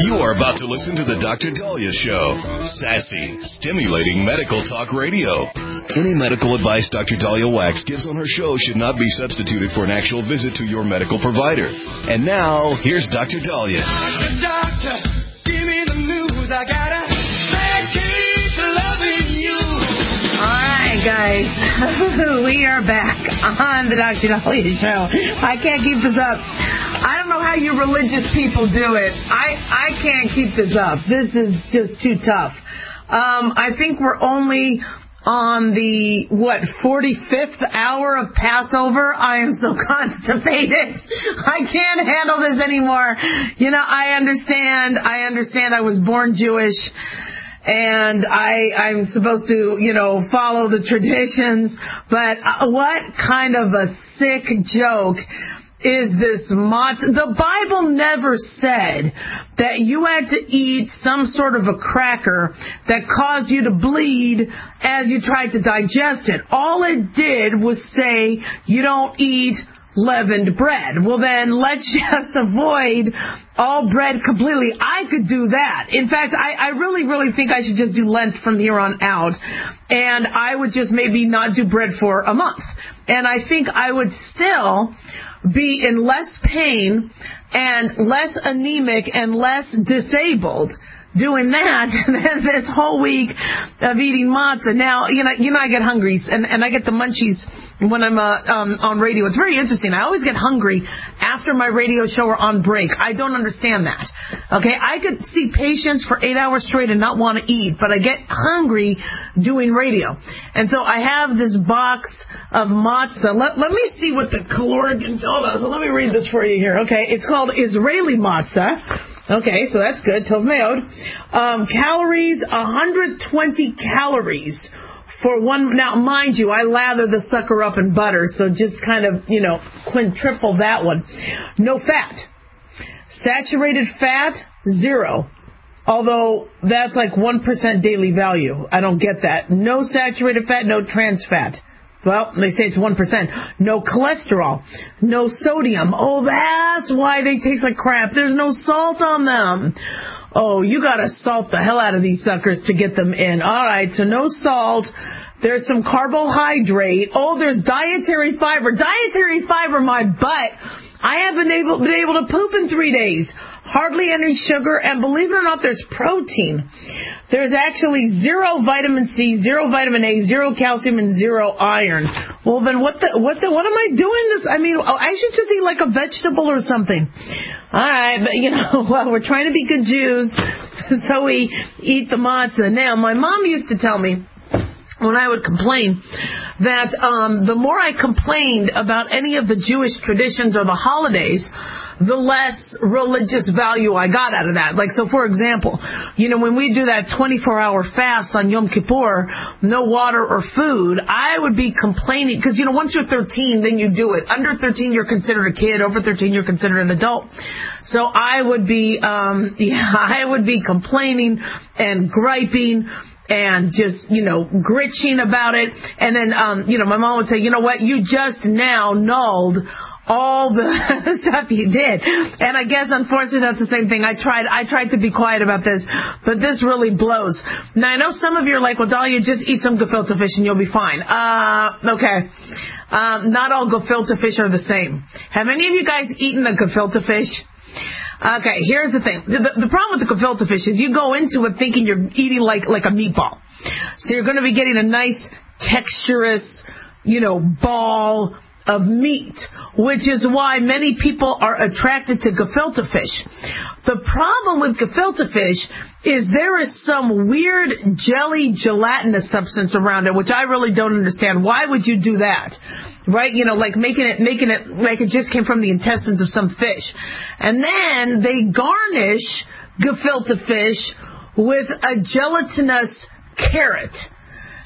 You're about to listen to the Dr. Daliah Show. Sassy, stimulating medical talk radio. Any medical advice Dr. Daliah Wax gives on her show should not be substituted for an actual visit to your medical provider. And now, here's Dr. Daliah. Doctor, give me the news. I gotta keep loving you. All right, guys. We are back on the Dr. Daliah Show. I can't keep this up. I don't know how you religious people do it. I can't keep this up. This is just too tough. I think we're only on the, 45th hour of Passover. I am so constipated. I can't handle this anymore. You know, I understand I was born Jewish. And I'm supposed to, follow the traditions. But what kind of a sick joke is this matzah? The Bible never said that you had to eat some sort of a cracker that caused you to bleed as you tried to digest it. All it did was say you don't eat leavened bread. Well, then let's just avoid all bread completely. I could do that. In fact, I really, really think I should just do Lent from here on out. And I would just maybe not do bread for a month. And I think I would still be in less pain and less anemic and less disabled doing that than this whole week of eating matzah. Now, I get hungry and I get the munchies when I'm on radio. It's very interesting. I always get hungry after my radio show or on break. I don't understand that. Okay, I could see patients for 8 hours straight and not want to eat, but I get hungry doing radio. And so I have this box of matzah. Let me see what the caloric hold on. So let me read this for you here. Okay, it's called Israeli matzah. Okay, so that's good. Tov meod. Calories, 120 calories for one. Now, mind you, I lather the sucker up in butter, so just kind of, quintuple that one. No fat. Saturated fat, 0. Although that's like 1% daily value. I don't get that. No saturated fat, no trans fat. Well, they say it's 1%. No cholesterol. No sodium. Oh, that's why they taste like crap. There's no salt on them. Oh, you gotta salt the hell out of these suckers to get them in. Alright, so no salt. There's some carbohydrate. Oh, there's dietary fiber. Dietary fiber, my butt. I haven't been able to poop in 3 days. Hardly any sugar, and believe it or not, there's protein. There's actually 0 vitamin C, 0 vitamin A, 0 calcium, and 0 iron. Well, then what am I doing this? I mean, I should just eat like a vegetable or something. All right, but we're trying to be good Jews, so we eat the matzah. Now, my mom used to tell me, when I would complain, that the more I complained about any of the Jewish traditions or the holidays, the less religious value I got out of that. Like, so for example, when we do that 24-hour fast on Yom Kippur, no water or food, I would be complaining, because, once you're 13, then you do it. Under 13, you're considered a kid. Over 13, you're considered an adult. So I would be, I would be complaining and griping and just, gritching about it. And then, my mom would say, you know what, you just now nulled all the stuff you did. And I guess, unfortunately, that's the same thing. I tried to be quiet about this, but this really blows. Now, I know some of you are like, well, Daliah, just eat some gefilte fish and you'll be fine. Okay. Not all gefilte fish are the same. Have any of you guys eaten a gefilte fish? Okay, here's the thing. The problem with the gefilte fish is you go into it thinking you're eating like a meatball. So you're going to be getting a nice texturous, ball of meat, which is why many people are attracted to gefilte fish. The problem with gefilte fish is there is some weird jelly gelatinous substance around it, which I really don't understand. Why would you do that? Right? Like making it like it just came from the intestines of some fish. And then they garnish gefilte fish with a gelatinous carrot.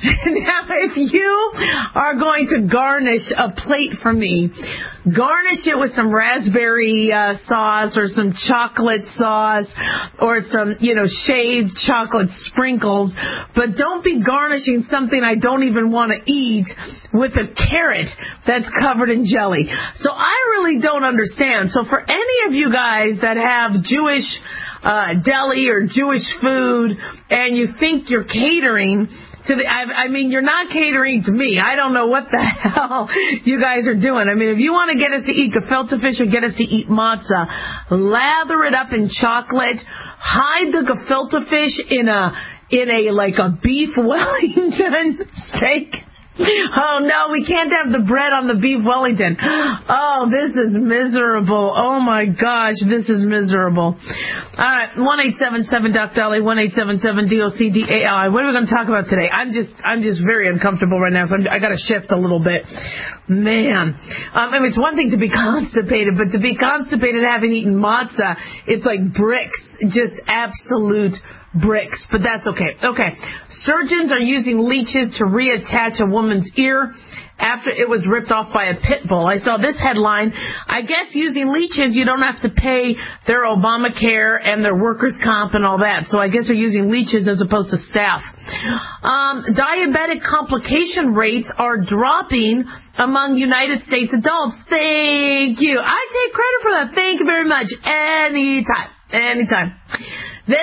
Now, if you are going to garnish a plate for me, garnish it with some raspberry sauce or some chocolate sauce or some, shaved chocolate sprinkles. But don't be garnishing something I don't even want to eat with a carrot that's covered in jelly. So I really don't understand. So for any of you guys that have Jewish deli or Jewish food and you think you're catering to you're not catering to me. I don't know what the hell you guys are doing. I mean, if you want to get us to eat gefilte fish or get us to eat matzah, lather it up in chocolate, hide the gefilte fish in a like a beef Wellington steak. Oh, no, we can't have the bread on the beef Wellington. Oh, this is miserable. Oh, my gosh, this is miserable. All right, 1-877-DOC-DOLLY, 1-877-DOCDALI. What are we going to talk about today? I'm just very uncomfortable right now, so I got to shift a little bit. Man. It's one thing to be constipated, but to be constipated having eaten matzah, it's like bricks, just absolute bricks, but that's okay. Okay. Surgeons are using leeches to reattach a woman's ear after it was ripped off by a pit bull. I saw this headline. I guess using leeches, you don't have to pay their Obamacare and their workers' comp and all that. So I guess they're using leeches as opposed to staff. Diabetic complication rates are dropping among United States adults. Thank you. I take credit for that. Thank you very much. Anytime. Then,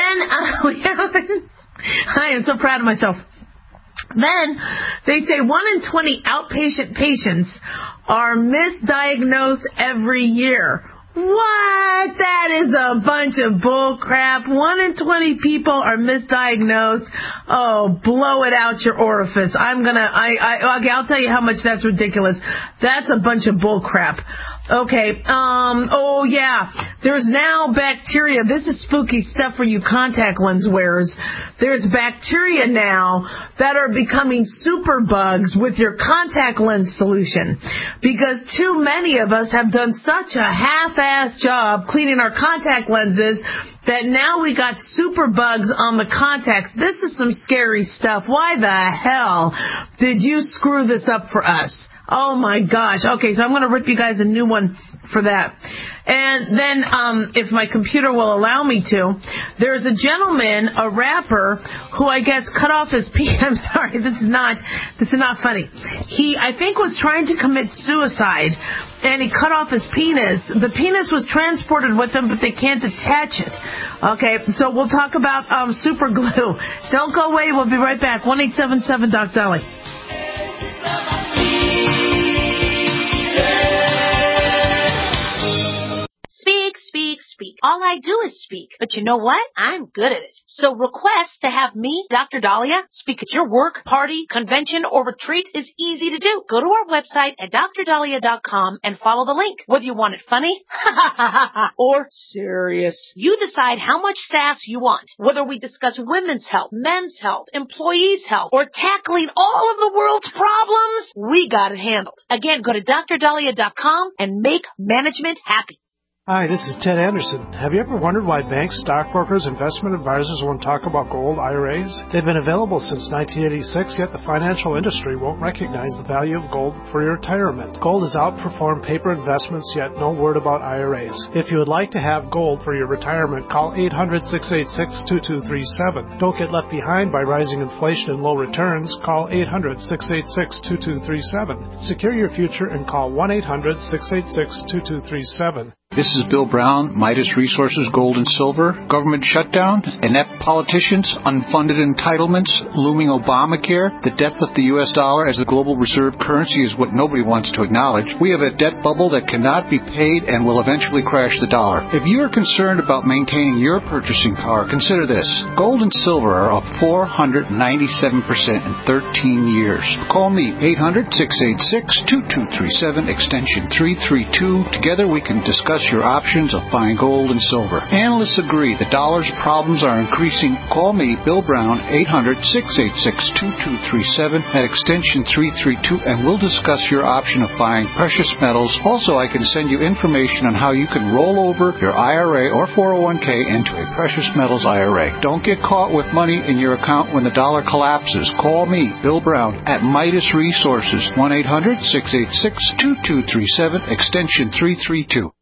I am so proud of myself. Then, they say 1 in 20 outpatient patients are misdiagnosed every year. What? That is a bunch of bull crap. 1 in 20 people are misdiagnosed. Oh, blow it out your orifice. Okay, I'll tell you how much that's ridiculous. That's a bunch of bull crap. Okay, oh yeah, there's now bacteria. This is spooky stuff for you contact lens wearers. There's bacteria now that are becoming super bugs with your contact lens solution because too many of us have done such a half-ass job cleaning our contact lenses that now we got super bugs on the contacts. This is some scary stuff. Why the hell did you screw this up for us? Oh, my gosh. Okay, so I'm going to rip you guys a new one for that. And then, if my computer will allow me to, there's a gentleman, a rapper, who I guess cut off his penis. I'm sorry, this is not funny. He, I think, was trying to commit suicide, and he cut off his penis. The penis was transported with him, but they can't attach it. Okay, so we'll talk about super glue. Don't go away. We'll be right back. 1-877-DOC-DOLLY. Speak. All I do is speak. But you know what? I'm good at it. So request to have me, Dr. Dahlia, speak at your work, party, convention, or retreat is easy to do. Go to our website at drdahlia.com and follow the link. Whether you want it funny or serious. You decide how much sass you want. Whether we discuss women's health, men's health, employees' health, or tackling all of the world's problems, we got it handled. Again, go to drdahlia.com and make management happy. Hi, this is Ted Anderson. Have you ever wondered why banks, stockbrokers, investment advisors won't talk about gold IRAs? They've been available since 1986, yet the financial industry won't recognize the value of gold for your retirement. Gold has outperformed paper investments, yet no word about IRAs. If you would like to have gold for your retirement, call 800-686-2237. Don't get left behind by rising inflation and low returns. Call 800-686-2237. Secure your future and call 1-800-686-2237. This is Bill Brown, Midas Resources Gold and Silver. Government shutdown, inept politicians, unfunded entitlements, looming Obamacare, the death of the U.S. dollar as the global reserve currency is what nobody wants to acknowledge. We have a debt bubble that cannot be paid and will eventually crash the dollar. If you are concerned about maintaining your purchasing power, consider this. Gold and silver are up 497% in 13 years. Call me, 800-686-2237, extension 332. Together we can discuss discuss your options of buying gold and silver. Analysts agree the dollar's problems are increasing. Call me, Bill Brown, 800-686-2237 at extension 332, and we'll discuss your option of buying precious metals. Also, I can send you information on how you can roll over your IRA or 401k into a precious metals IRA. Don't get caught with money in your account when the dollar collapses. Call me, Bill Brown, at Midas Resources, 1-800-686-2237, extension 332.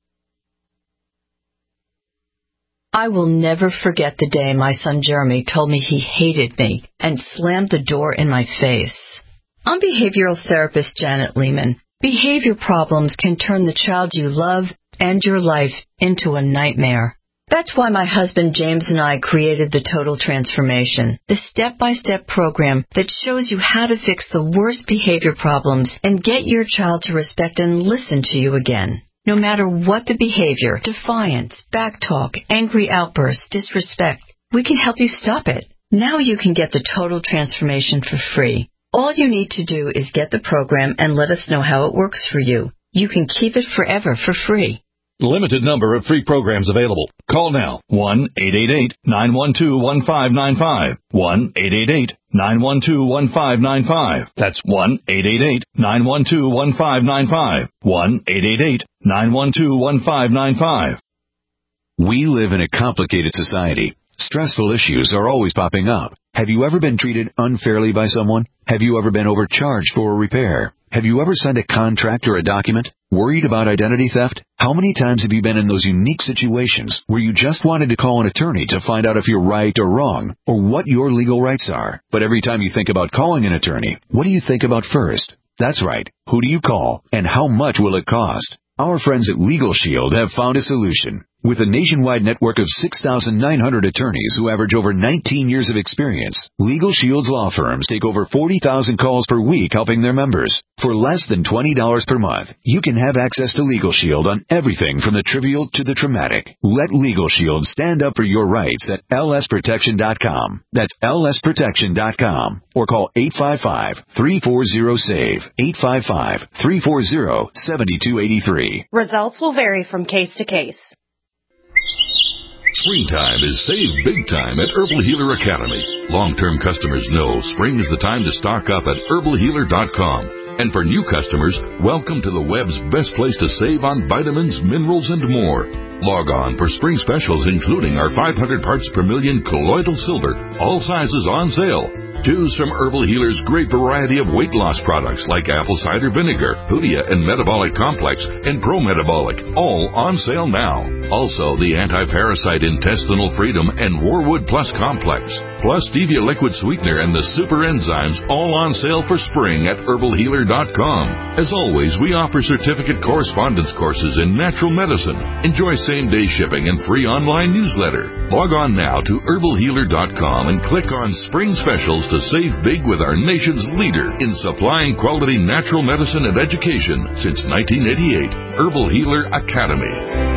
I will never forget the day my son Jeremy told me he hated me and slammed the door in my face. I'm behavioral therapist Janet Lehman. Behavior problems can turn the child you love and your life into a nightmare. That's why my husband James and I created the Total Transformation, the step-by-step program that shows you how to fix the worst behavior problems and get your child to respect and listen to you again. No matter what the behavior, defiance, backtalk, angry outbursts, disrespect, we can help you stop it. Now you can get the Total Transformation for free. All you need to do is get the program and let us know how it works for you. You can keep it forever for free. Limited number of free programs available. Call now. 1-888-912-1595. 1-888-912-1595. That's 1-888-912-1595. 1-888-912-1595. We live in a complicated society. Stressful issues are always popping up. Have you ever been treated unfairly by someone? Have you ever been overcharged for a repair? Have you ever signed a contract or a document? Worried about identity theft? How many times have you been in those unique situations where you just wanted to call an attorney to find out if you're right or wrong, or what your legal rights are? But every time you think about calling an attorney, what do you think about first? That's right. Who do you call, and how much will it cost? Our friends at Legal Shield have found a solution. With a nationwide network of 6,900 attorneys who average over 19 years of experience, Legal Shield's law firms take over 40,000 calls per week helping their members. For less than $20 per month, you can have access to Legal Shield on everything from the trivial to the traumatic. Let Legal Shield stand up for your rights at lsprotection.com. That's lsprotection.com. Or call 855-340-SAVE, 855-340-7283. Results will vary from case to case. Springtime is save big time at Herbal Healer Academy. Long-term customers know spring is the time to stock up at herbalhealer.com. And for new customers, welcome to the web's best place to save on vitamins, minerals, and more. Log on for spring specials including our 500 parts per million colloidal silver, all sizes on sale. Choose from Herbal Healer's great variety of weight loss products like apple cider vinegar, Hoodia and Metabolic Complex, and Pro Metabolic, all on sale now. Also, the Anti-Parasite Intestinal Freedom and Warwood Plus Complex, plus Stevia Liquid Sweetener and the Super Enzymes, all on sale for spring at herbalhealer.com. As always, we offer certificate correspondence courses in natural medicine. Enjoy same-day shipping and free online newsletter. Log on now to herbalhealer.com and click on Spring Specials to save big with our nation's leader in supplying quality natural medicine and education since 1988, Herbal Healer Academy.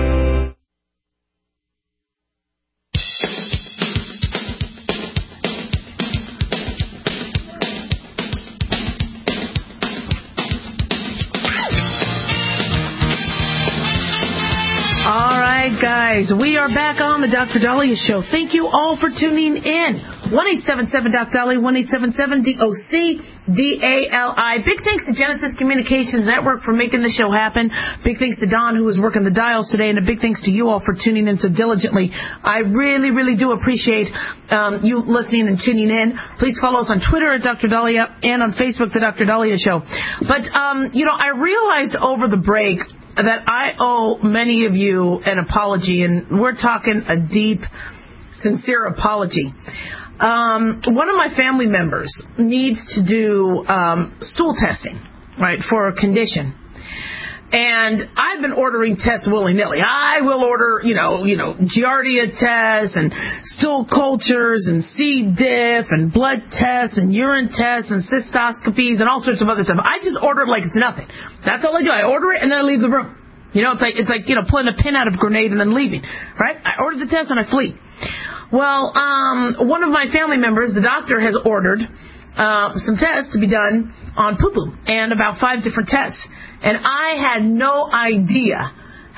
Guys, we are back on the Dr. Dahlia Show. Thank you all for tuning in. 1-877-DOC-DALI, 1-877-DOC-DALI. Big thanks to Genesis Communications Network for making the show happen. Big thanks to Don, who was working the dials today, and a big thanks to you all for tuning in so diligently. I really, really do appreciate you listening and tuning in. Please follow us on Twitter at Dr. Dahlia and on Facebook, The Dr. Dahlia Show. But, I realized over the break that I owe many of you an apology, and we're talking a deep, sincere apology. One of my family members needs to do stool testing, right, for a condition. And I've been ordering tests willy-nilly. I will order, Giardia tests and stool cultures and C. diff and blood tests and urine tests and cystoscopies and all sorts of other stuff. I just order it like it's nothing. That's all I do. I order it and then I leave the room. It's like pulling a pin out of a grenade and then leaving, right? I order the test and I flee. Well, one of my family members, the doctor, has ordered some tests to be done on poo-poo and about 5 different tests. And I had no idea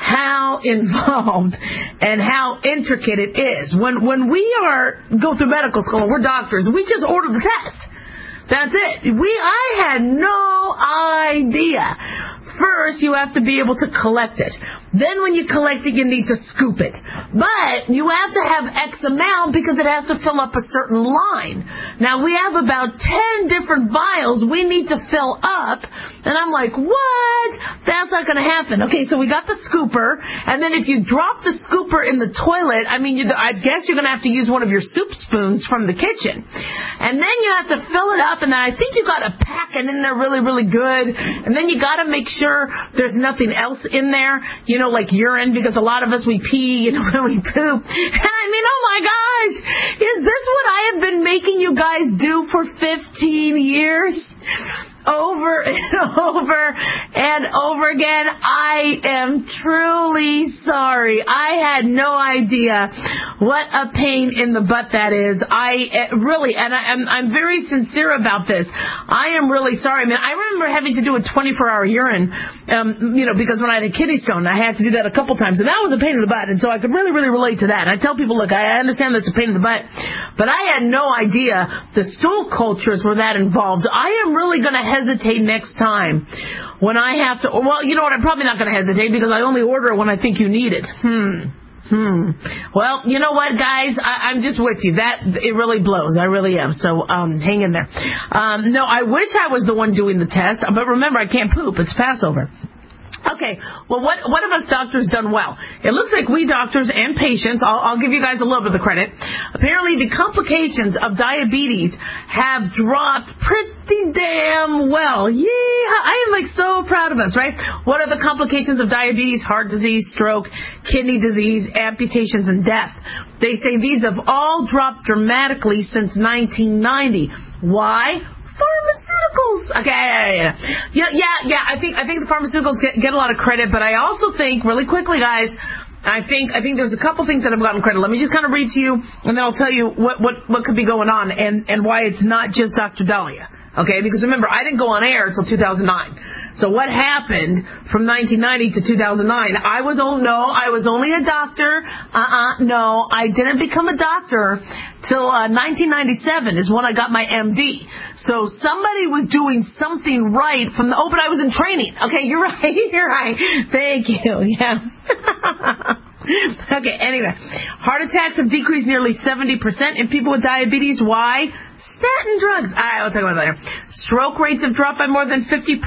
how involved and how intricate it is. When we go through medical school and we're doctors, we just order the test. That's it. I had no idea. First, you have to be able to collect it. Then when you collect it, you need to scoop it. But you have to have X amount because it has to fill up a certain line. Now, we have about 10 different vials we need to fill up. And I'm like, what? That's not going to happen. Okay, so we got the scooper. And then if you drop the scooper in the toilet, I guess you're going to have to use one of your soup spoons from the kitchen. And then you have to fill it up. And then I think you got to pack it in there really, really good. And then you got to make sure there's nothing else in there, like urine, because a lot of us, we pee, when we poop. And oh my gosh, is this what I have been making you guys do for 15 years? Over and over and over again. I am truly sorry. I had no idea what a pain in the butt that is. I'm very sincere about this. I am really sorry. I remember having to do a 24-hour urine, because when I had a kidney stone, I had to do that a couple times, and that was a pain in the butt, and so I could really, really relate to that. And I tell people, look, I understand that's a pain in the butt, but I had no idea the stool cultures were that involved. I am really going to hesitate next time when I have to. Well, you know what? I'm probably not going to hesitate because I only order it when I think you need it. Well, you know what, guys? I'm just with you. It really blows. I really am. So hang in there. No, I wish I was the one doing the test, but remember, I can't poop. It's Passover. Okay, well, what have us doctors done well? It looks like we doctors and patients, I'll give you guys a little bit of the credit. Apparently, the complications of diabetes have dropped pretty damn well. Yeah, I am so proud of us, right? What are the complications of diabetes? Heart disease, stroke, kidney disease, amputations, and death. They say these have all dropped dramatically since 1990. Why? Pharmaceuticals. Okay, yeah. I think the pharmaceuticals get a lot of credit, but I also think, really quickly, guys, I think there's a couple things that have gotten credit. Let me just kind of read to you, and then I'll tell you what could be going on and why it's not just Dr. Dahlia. Okay, because remember, I didn't go on air until 2009. So what happened from 1990 to 2009? I was only a doctor. No, I didn't become a doctor till 1997 is when I got my MD. So somebody was doing something right but I was in training. Okay, you're right. You're right. Thank you. Yeah. Okay, anyway. Heart attacks have decreased nearly 70% in people with diabetes. Why? Statin drugs. We'll talk about that later. Stroke rates have dropped by more than 50%.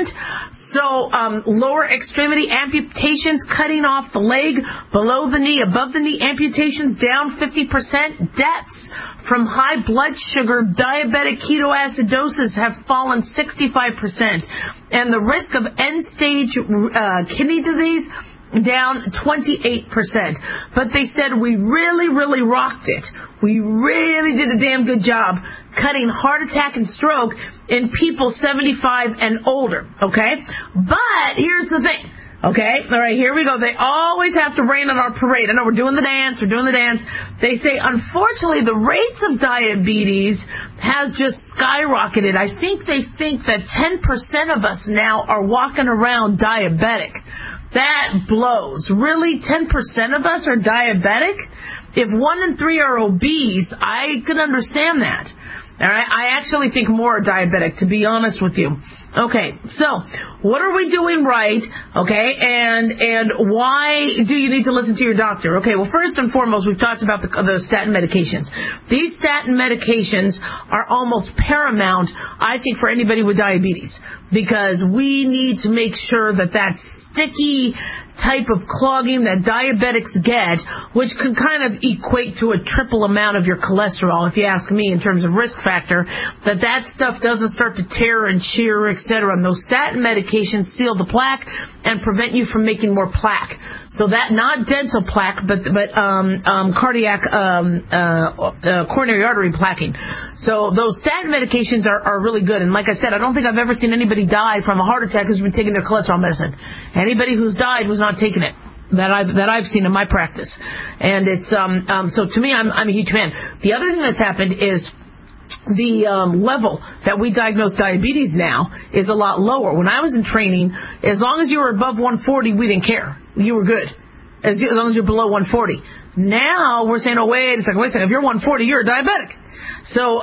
So, lower extremity amputations, cutting off the leg, below the knee, above the knee amputations, down 50%. Deaths from high blood sugar, diabetic ketoacidosis have fallen 65%. And the risk of end-stage kidney disease down 28%. But they said we really, really rocked it. We really did a damn good job cutting heart attack and stroke in people 75 and older. Okay? But here's the thing. Okay? All right, here we go. They always have to rain on our parade. I know we're doing the dance. They say, unfortunately, the rates of diabetes has just skyrocketed. I think they think that 10% of us now are walking around diabetic. That blows. Really, 10% of us are diabetic? If 1 in 3 are obese, I can understand that. All right, I actually think more are diabetic, to be honest with you. Okay, so what are we doing right? Okay, and why do you need to listen to your doctor? Okay, well, first and foremost, we've talked about the statin medications. These statin medications are almost paramount, I think, for anybody with diabetes, because we need to make sure that sticky type of clogging that diabetics get, which can kind of equate to a triple amount of your cholesterol, if you ask me, in terms of risk factor, that stuff doesn't start to tear and shear, etc. And those statin medications seal the plaque and prevent you from making more plaque. So that, not dental plaque, but cardiac, coronary artery plaquing. So those statin medications are really good. And like I said, I don't think I've ever seen anybody die from a heart attack who's been taking their cholesterol medicine. Anybody who's died was not taking it that I've seen in my practice. And it's so to me, I'm a huge fan. The other thing that's happened is level that we diagnose diabetes now is a lot lower. When I was in training, as long as you were above 140, we didn't care. You were good. As long as you're below 140. Now we're saying, oh, wait a second. If you're 140, you're a diabetic. So,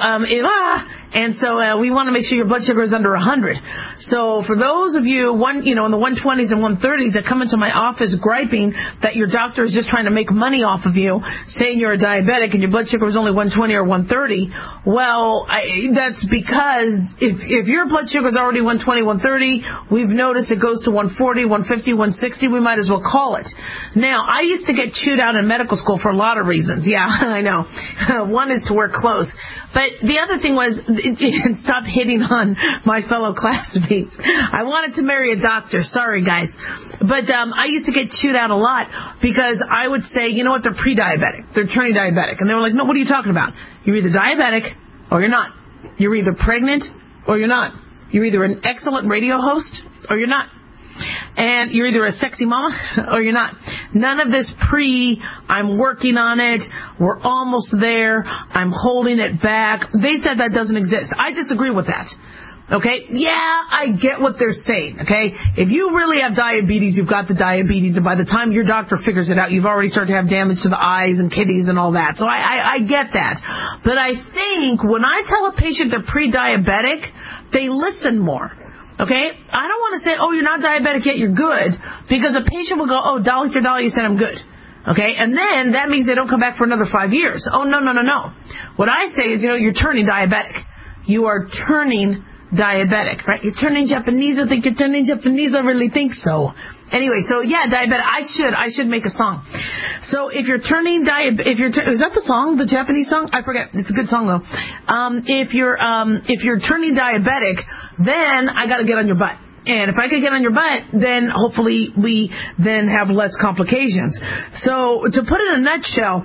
we want to make sure your blood sugar is under 100. So for those of you, in the 120s and 130s that come into my office griping that your doctor is just trying to make money off of you, saying you're a diabetic and your blood sugar is only 120 or 130, well, that's because if your blood sugar is already 120, 130, we've noticed it goes to 140, 150, 160, we might as well call it. Now, I used to get chewed out in medical school for a lot of reasons. Yeah, I know. One is to wear clothes. But the other thing was, stop hitting on my fellow classmates. I wanted to marry a doctor. Sorry, guys. But I used to get chewed out a lot because I would say, you know what, they're pre-diabetic. They're turning diabetic. And they were like, no, what are you talking about? You're either diabetic or you're not. You're either pregnant or you're not. You're either an excellent radio host or you're not. And you're either a sexy mama or you're not. None of this I'm working on it, we're almost there, I'm holding it back. They said that doesn't exist. I disagree with that. Okay? Yeah, I get what they're saying. Okay? If you really have diabetes, you've got the diabetes, and by the time your doctor figures it out, you've already started to have damage to the eyes and kidneys and all that. So I get that. But I think when I tell a patient they're pre-diabetic, they listen more. Okay? I don't want to say, oh, you're not diabetic yet, you're good, because a patient will go, oh, Dr. Dahlia said I'm good. Okay? And then that means they don't come back for another 5 years. Oh, no. What I say is, you're turning diabetic. You are turning diabetic, right? You're turning Japanese. I think you're turning Japanese. I really think so. Anyway, so yeah, diabetic. I should make a song. So if you're turning is that the song, the Japanese song? I forget. It's a good song though. If you're turning diabetic, then I got to get on your butt. And if I could get on your butt, then hopefully we then have less complications. So to put it in a nutshell,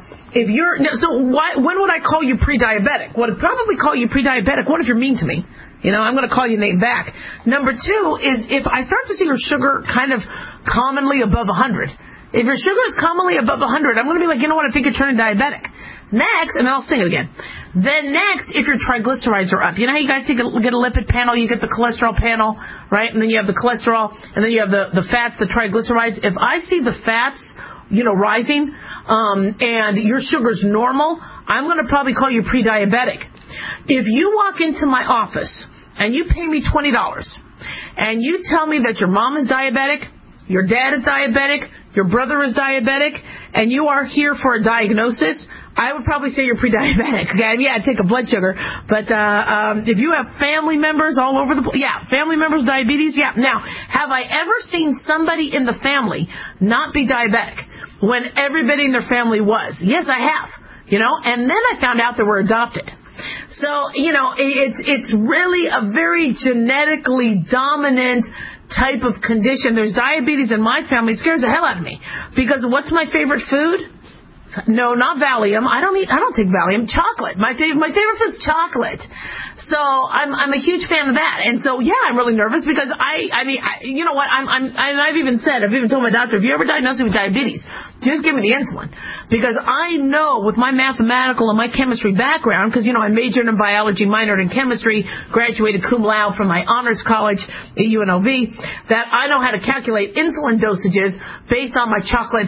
when would I call you pre-diabetic? Well, I'd probably call you pre-diabetic. What if you're mean to me? I'm going to call your name back. Number two is if I start to see your sugar kind of commonly above 100. If your sugar is commonly above 100, I'm going to be like, you know what, I think you're turning diabetic. Next, and then I'll sing it again. Then next, if your triglycerides are up. You know how you guys get a lipid panel, you get the cholesterol panel, right? And then you have the cholesterol, and then you have the fats, the triglycerides. If I see the fats, rising, and your sugar's normal, I'm going to probably call you pre-diabetic. If you walk into my office and you pay me $20 and you tell me that your mom is diabetic, your dad is diabetic, your brother is diabetic, and you are here for a diagnosis, I would probably say you're pre-diabetic. Okay? Yeah, take a blood sugar. But if you have family members all over the place, family members with diabetes, yeah. Now, have I ever seen somebody in the family not be diabetic when everybody in their family was? Yes, I have. And then I found out they were adopted. So, it's really a very genetically dominant type of condition. There's diabetes in my family. It scares the hell out of me. Because what's my favorite food? No, not Valium. I don't take Valium. Chocolate. My favorite food is chocolate. So I'm a huge fan of that. And so yeah, I'm really nervous because you know what? I've even told my doctor, if you ever diagnose me with diabetes, just give me the insulin, because I know with my mathematical and my chemistry background, because I majored in biology, minored in chemistry, graduated cum laude from my honors college at UNLV, that I know how to calculate insulin dosages based on my chocolate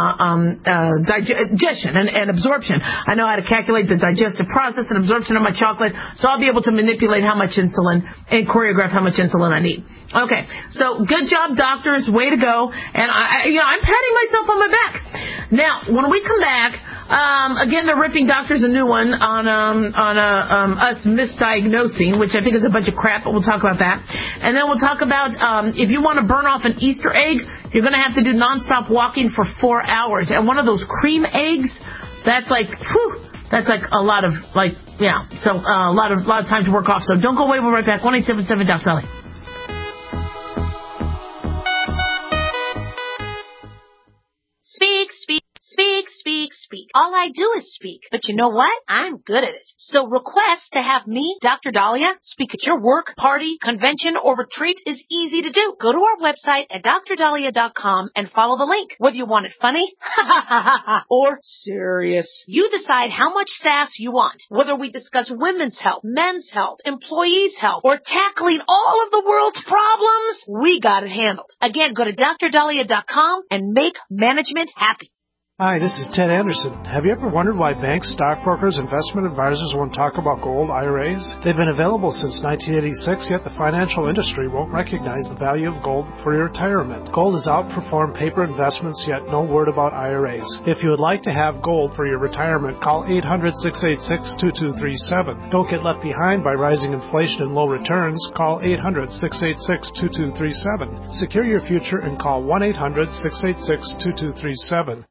digestion and absorption. I know how to calculate the digestive process and absorption of my chocolate, so I'll be able to manipulate how much insulin and choreograph how much insulin I need. Okay, so good job, doctors, way to go. And I'm patting myself on my back. Now, when we come back, again, they're ripping doctors a new one on us misdiagnosing, which I think is a bunch of crap, but we'll talk about that. And then we'll talk about if you want to burn off an Easter egg, you're going to have to do nonstop walking for 4 hours. And one of those cream eggs, that's like a lot of so a lot of time to work off. So don't go away. We'll be right back. 1-877 Doc Sally. Speak, speak, speak, speak, speak. All I do is speak. But you know what? I'm good at it. So request to have me, Dr. Dahlia, speak at your work, party, convention, or retreat is easy to do. Go to our website at drdahlia.com and follow the link. Whether you want it funny or serious, you decide how much sass you want. Whether we discuss women's health, men's health, employees' health, or tackling all of the world's problems, we got it handled. Again, go to drdahlia.com and make management happy. Hi, this is Ted Anderson. Have you ever wondered why banks, stockbrokers, investment advisors won't talk about gold IRAs? They've been available since 1986, yet the financial industry won't recognize the value of gold for your retirement. Gold has outperformed paper investments, yet no word about IRAs. If you would like to have gold for your retirement, call 800-686-2237. Don't get left behind by rising inflation and low returns. Call 800-686-2237. Secure your future and call 1-800-686-2237.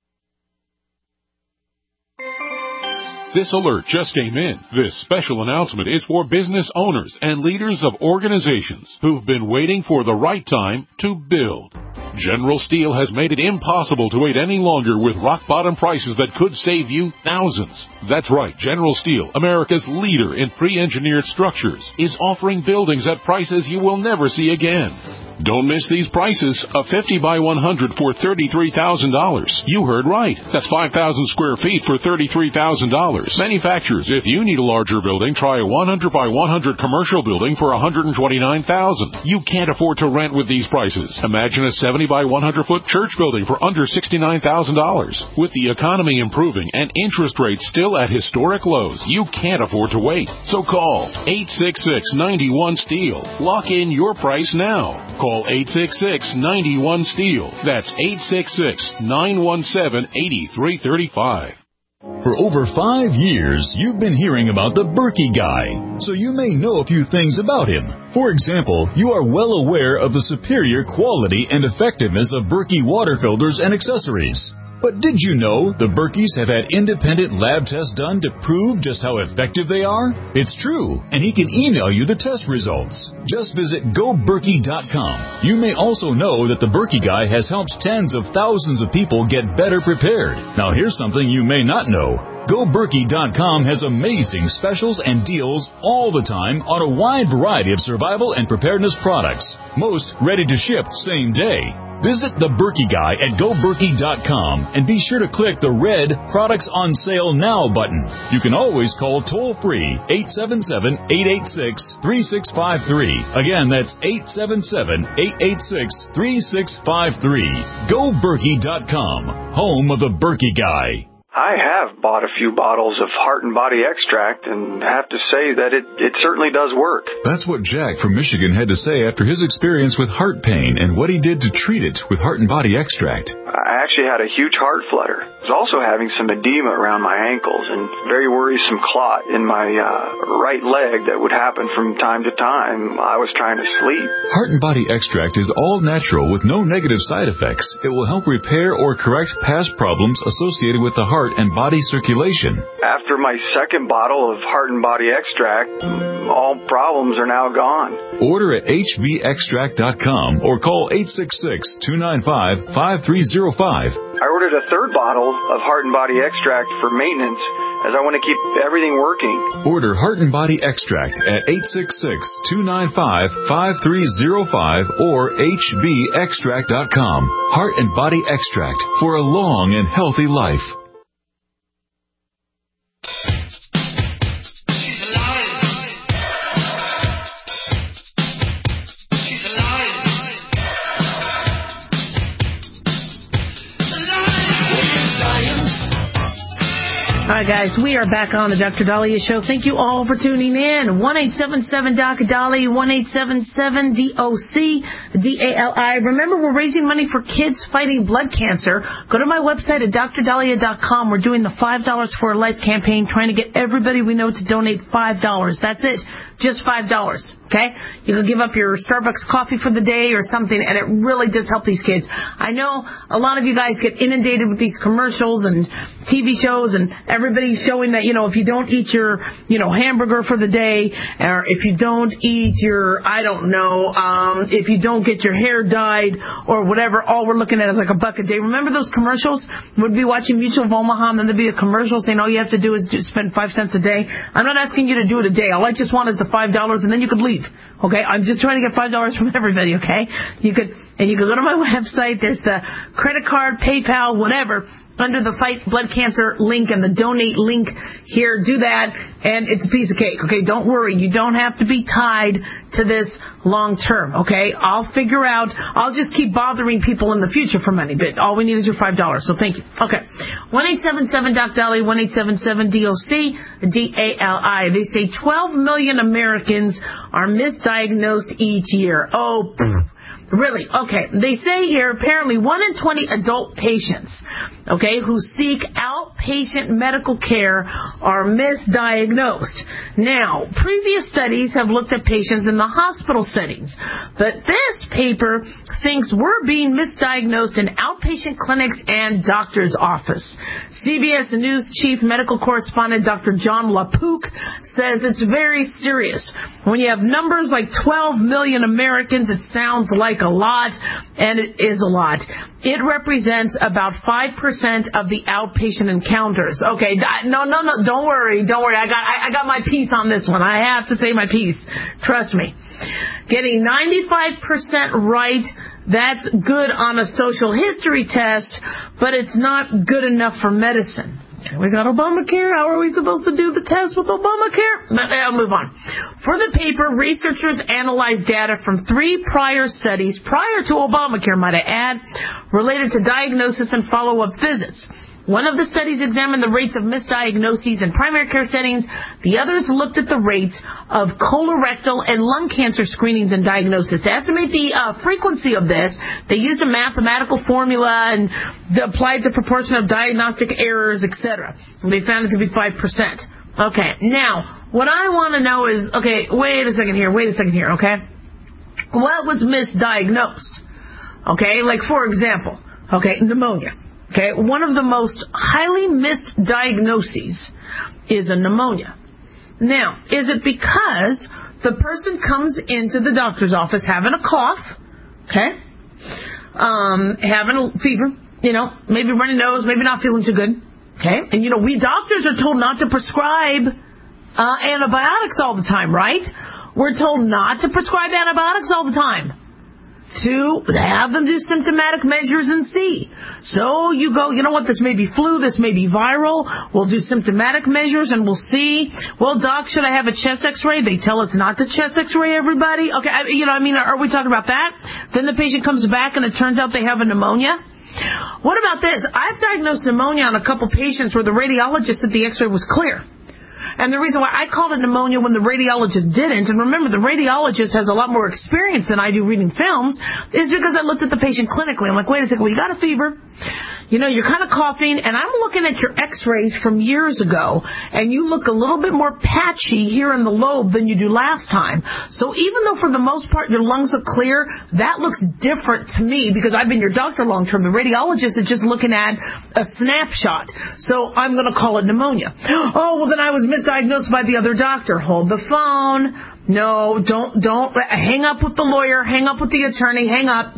This alert just came in. This special announcement is for business owners and leaders of organizations who've been waiting for the right time to build. General Steel has made it impossible to wait any longer with rock-bottom prices that could save you thousands. That's right, General Steel, America's leader in pre-engineered structures, is offering buildings at prices you will never see again. Don't miss these prices. A 50 by 100 for $33,000. You heard right. That's 5,000 square feet for $33,000. Manufacturers, if you need a larger building, try a 100 by 100 commercial building for $129,000. You can't afford to rent with these prices. Imagine a 70 by 100 foot church building for under $69,000. With the economy improving and interest rates still at historic lows, you can't afford to wait. So call 866-91-STEEL. Lock in your price now. Call 866-91-STEEL. That's 866-917-8335. For over 5 years, you've been hearing about the Berkey Guy, so you may know a few things about him. For example, you are well aware of the superior quality and effectiveness of Berkey water filters and accessories. But did you know the Berkeys have had independent lab tests done to prove just how effective they are? It's true, and he can email you the test results. Just visit GoBerkey.com. You may also know that the Berkey Guy has helped tens of thousands of people get better prepared. Now here's something you may not know. GoBerkey.com has amazing specials and deals all the time on a wide variety of survival and preparedness products. Most ready to ship same day. Visit the Berkey Guy at GoBerkey.com and be sure to click the red Products on Sale Now button. You can always call toll-free 877-886-3653. Again, that's 877-886-3653. GoBerkey.com, home of the Berkey Guy. I have bought a few bottles of Heart and Body Extract and have to say that it certainly does work. That's what Jack from Michigan had to say after his experience with heart pain and what he did to treat it with Heart and Body Extract. I actually had a huge heart flutter. I was also having some edema around my ankles and very worrisome clot in my right leg that would happen from time to time. I was trying to sleep. Heart and Body Extract is all natural with no negative side effects. It will help repair or correct past problems associated with the heart and body circulation. After my second bottle of Heart and Body Extract, all problems are now gone. Order at hvextract.com or call 866-295-5305. I ordered a third bottle of Heart and Body Extract for maintenance as I want to keep everything working. Order Heart and Body Extract at 866-295-5305 or hvextract.com. Heart and Body Extract for a long and healthy life. All right, guys, we are back on the Dr. Dahlia Show. Thank you all for tuning in. 1-877-Dr. 1-877-DOC-DALI. Remember, we're raising money for kids fighting blood cancer. Go to my website at drdahlia.com. We're doing the $5 for a Life campaign, trying to get everybody we know to donate $5. That's it. Just $5, okay? You can give up your Starbucks coffee for the day or something, and it really does help these kids. I know a lot of you guys get inundated with these commercials and TV shows and everybody's showing that, if you don't eat your, hamburger for the day, or if you don't eat your, if you don't get your hair dyed or whatever, all we're looking at is like $1 a day. Remember those commercials? We'd be watching Mutual of Omaha and then there'd be a commercial saying all you have to do is just spend 5 cents a day. I'm not asking you to do it a day. All I just want is the $5 and then you could leave. Okay? I'm just trying to get $5 from everybody, okay? You could go to my website. There's the credit card, PayPal, whatever, under the Fight Blood Cancer link and the donate link here. Do that, and it's a piece of cake, okay? Don't worry. You don't have to be tied to this long term, okay? I'll just keep bothering people in the future for money, but all we need is your $5, so thank you. Okay. 1-877-DOC-DALI, 1-877-DOC-DALI. They say 12 million Americans are misdiagnosed each year. Oh, really? Okay. They say here apparently 1 in 20 adult patients, okay, who seek outpatient medical care are misdiagnosed. Now, previous studies have looked at patients in the hospital settings, but this paper thinks we're being misdiagnosed in outpatient clinics and doctor's office. CBS News chief medical correspondent Dr. John LaPook says it's very serious. When you have numbers like 12 million Americans, it sounds like a lot, and it is a lot. It represents about 5% of the outpatient encounters. Okay, no, don't worry. I got my piece on this one. I have to say my piece. Trust me. Getting 95% right, that's good on a social history test, but it's not good enough for medicine. We got Obamacare. How are we supposed to do the test with Obamacare? I'll move on. For the paper, researchers analyzed data from 3 prior studies, prior to Obamacare, might I add, related to diagnosis and follow-up visits. One of the studies examined the rates of misdiagnoses in primary care settings. The others looked at the rates of colorectal and lung cancer screenings and diagnosis. To estimate the frequency of this, they used a mathematical formula and applied the proportion of diagnostic errors, etc. They found it to be 5%. Okay, now, what I want to know is, okay, wait a second here, okay? What was misdiagnosed? Okay, like for example, okay, pneumonia. Okay, one of the most highly missed diagnoses is a pneumonia. Now, is it because the person comes into the doctor's office having a cough, okay, having a fever, maybe runny nose, maybe not feeling too good, okay, and we doctors are told not to prescribe antibiotics all the time, right? We're told not to prescribe antibiotics all the time. To have them do symptomatic measures and see. So you go, you know what, this may be flu, this may be viral. We'll do symptomatic measures and we'll see. Well, doc, should I have a chest x-ray? They tell us not to chest x-ray everybody. Okay, are we talking about that? Then the patient comes back and it turns out they have a pneumonia. What about this? I've diagnosed pneumonia on a couple patients where the radiologist said the x-ray was clear. And the reason why I called it pneumonia when the radiologist didn't, and remember the radiologist has a lot more experience than I do reading films, is because I looked at the patient clinically. I'm like, wait a second, well, you got a fever. You're kind of coughing, and I'm looking at your x-rays from years ago, and you look a little bit more patchy here in the lobe than you do last time. So even though for the most part your lungs are clear, that looks different to me because I've been your doctor long term. The radiologist is just looking at a snapshot. So I'm going to call it pneumonia. Oh, well then I was misdiagnosed by the other doctor. Hold the phone. No, don't hang up with the lawyer, hang up with the attorney, hang up.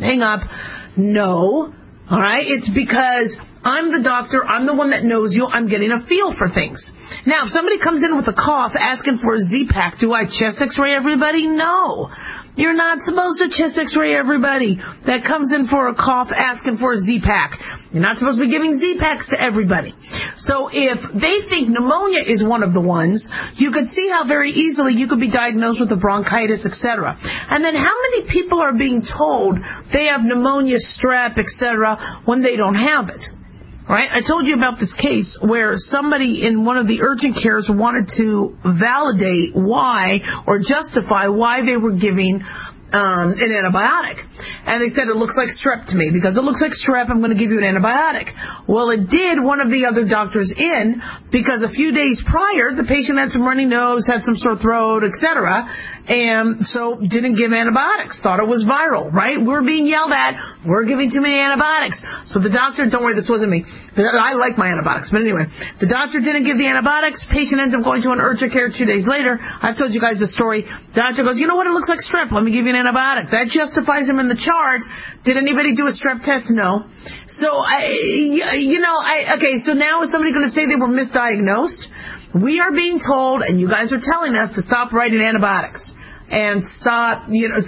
No. All right? It's because I'm the doctor. I'm the one that knows you. I'm getting a feel for things. Now, if somebody comes in with a cough asking for a Z-Pack, do I chest x-ray everybody? No. You're not supposed to chest x-ray everybody that comes in for a cough asking for a Z-Pack. You're not supposed to be giving Z-Packs to everybody. So if they think pneumonia is one of the ones, you could see how very easily you could be diagnosed with a bronchitis, etc. And then how many people are being told they have pneumonia, strep, etc. when they don't have it? Right? I told you about this case where somebody in one of the urgent cares wanted to validate why or justify why they were giving an antibiotic. And they said, it looks like strep to me. Because it looks like strep, I'm going to give you an antibiotic. Well, it did one of the other doctors in because a few days prior, the patient had some runny nose, had some sore throat, etc. And so didn't give antibiotics, thought it was viral, right? We're being yelled at, we're giving too many antibiotics. So the doctor, don't worry, this wasn't me. I like my antibiotics, but anyway, the doctor didn't give the antibiotics. Patient ends up going to an urgent care 2 days later. I've told you guys the story. The doctor goes, you know what, it looks like strep. Let me give you an antibiotic. That justifies him in the charge. Did anybody do a strep test? No. So, okay, so now is somebody going to say they were misdiagnosed? We are being told, and you guys are telling us to stop writing antibiotics. And stop,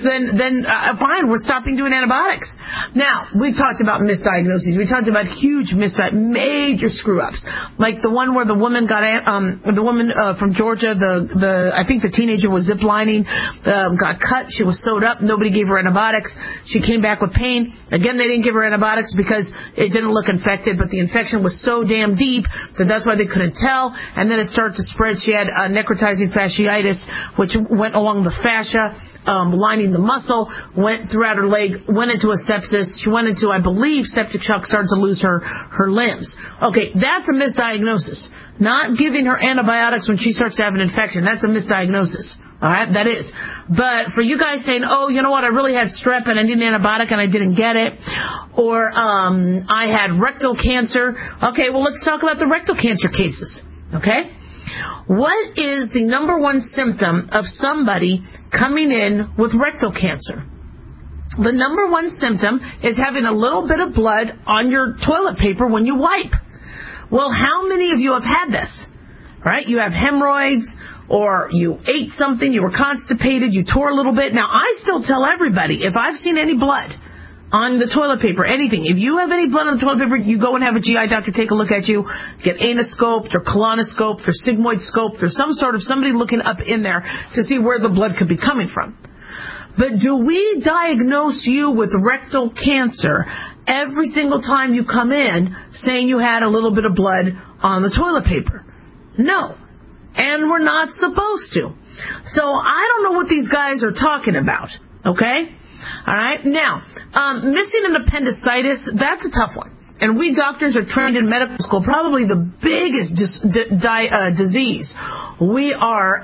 fine, we're stopping doing antibiotics. Now, we've talked about misdiagnoses. We talked about huge major screw-ups. Like the one where the woman got, from Georgia, I think the teenager was ziplining, got cut, she was sewed up, nobody gave her antibiotics. She came back with pain. Again, they didn't give her antibiotics because it didn't look infected, but the infection was so damn deep that that's why they couldn't tell. And then it started to spread. She had necrotizing fasciitis, which went along the fascia, lining the muscle, went throughout her leg, went into a sepsis. She went into, I believe, septic shock, started to lose her limbs. Okay, that's a misdiagnosis. Not giving her antibiotics when she starts to have an infection. That's a misdiagnosis. All right, that is. But for you guys saying, oh, you know what, I really had strep and I need an antibiotic and I didn't get it, or I had rectal cancer. Okay, well, let's talk about the rectal cancer cases. Okay? What is the number one symptom of somebody coming in with rectal cancer? The number one symptom is having a little bit of blood on your toilet paper when you wipe. Well, how many of you have had this? Right? You have hemorrhoids, or you ate something, you were constipated, you tore a little bit. Now, I still tell everybody, if I've seen any blood on the toilet paper, anything, if you have any blood on the toilet paper, you go and have a GI doctor take a look at you, get anoscoped or colonoscoped or sigmoid scoped or some sort of somebody looking up in there to see where the blood could be coming from. But do we diagnose you with rectal cancer every single time you come in saying you had a little bit of blood on the toilet paper? No. And we're not supposed to. So I don't know what these guys are talking about. Okay? All right. Now, missing an appendicitis, that's a tough one. And we doctors are trained in medical school, probably the biggest disease we are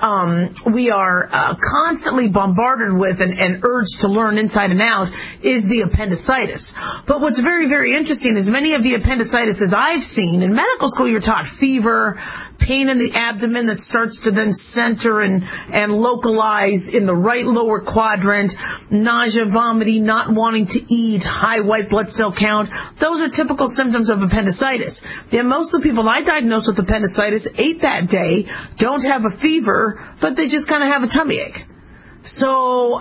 constantly bombarded with and urged to learn inside and out is the appendicitis. But what's very, very interesting is many of the appendicitis I've seen in medical school, you're taught fever, pain in the abdomen that starts to then center and localize in the right lower quadrant, nausea, vomiting, not wanting to eat, high white blood cell count. Those are typical symptoms of appendicitis. Then most of the people I diagnose with appendicitis ate that day, don't have a fever, but they just kind of have a tummy ache. So,